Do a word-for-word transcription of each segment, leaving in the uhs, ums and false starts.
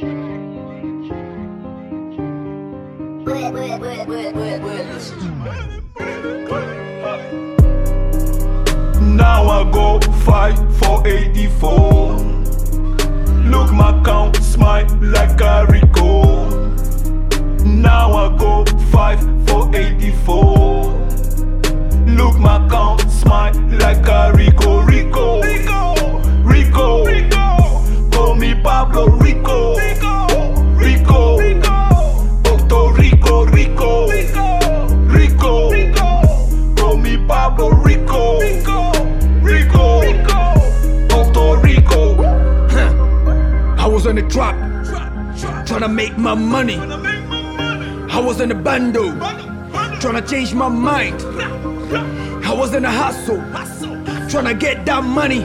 Now I go fight for eighty-four. Look my count, smile like a Rico. Now I go fight for eighty-four. Look my count, smile like a Rico. Rico, Rico, Rico, Rico. Call me Pablo Rico. Rico, Rico, Rico. Puerto Rico, Rico, Rico, Rico, Rico. Call me Pablo Rico. Rico, Rico, Rico. Puerto Rico. I was on the trap, tryna make my money. I was in the bando, tryna change my mind. I was in a hustle, tryna get that money.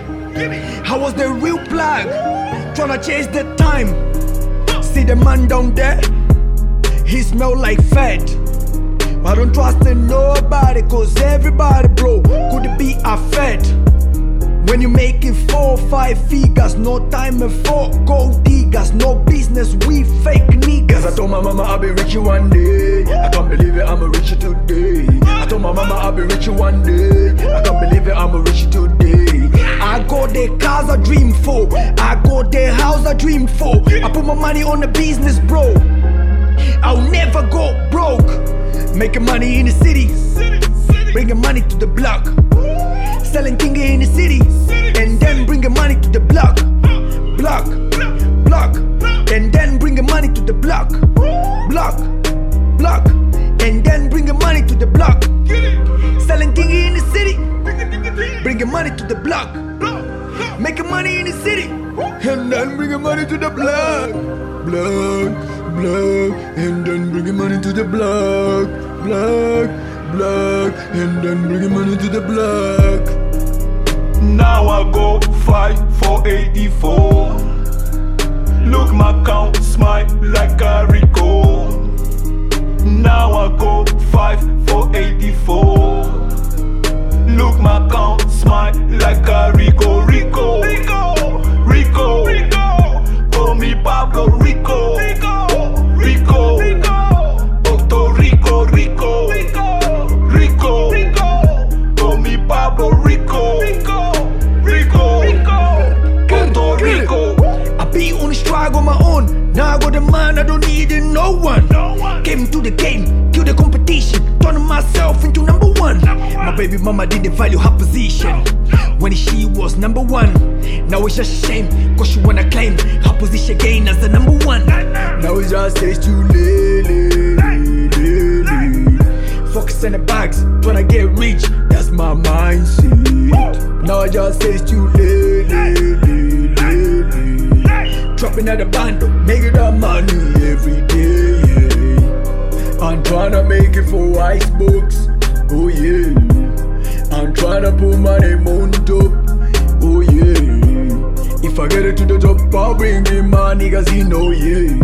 I was the real plug, tryna chase the time. See the man down there, he smell like fat. I don't trust in nobody, cause everybody bro could be a fed. When you making four, five figures, no time for gold diggers, no business, we fake niggas. I told my mama I'll be rich one day. I can't believe it, I'm a rich today. I told my mama I'll be rich one day. I can't believe it, I'm a rich today. I got the cars I dream for, I got the house I dream for. I put my money on the business, bro. I'll never go broke. Making money in the city, bringing money to the block. Selling things in the city, and then bringing money to the block. Block, block, and then bringing money to the block. Block, block, and then bringing money to the block. Selling things in the city, bringing money to the block. Making money in the city, and then bringing money to the block. Block, block, and then bringing money to the block. Block, block, and then bringing money to the block. Now I go fight for eighty-four. Look my count, smile like a Rico. Now I go fight for eighty-four. Look my count, smile like a Rico. Rico, Rico, Rico, Rico. Call me Pablo Rico. Rico, Rico, Rico. Puerto Rico, Rico, Rico, Rico, Rico. Call me Pablo Rico. Rico, Rico, Rico. Puerto Rico. I be on the strike on my own. Now I got the man, I don't need it, no one. Came to the game, kill the competition, turn myself into number one. My baby mama didn't value her position when she was number one. Now it's just a shame, cause she wanna claim her position again as the number one. Now it's just stage too late. Focus on the bags, tryna get rich, that's my mindset. Now I just say it's too late, late, late, late. Dropping out the bando, making that money every day, yeah. I'm tryna make it for Icebox, oh yeah. I'm tryna put my name on top, oh yeah. If I get it to the top, I'll bring in my niggas in, oh yeah.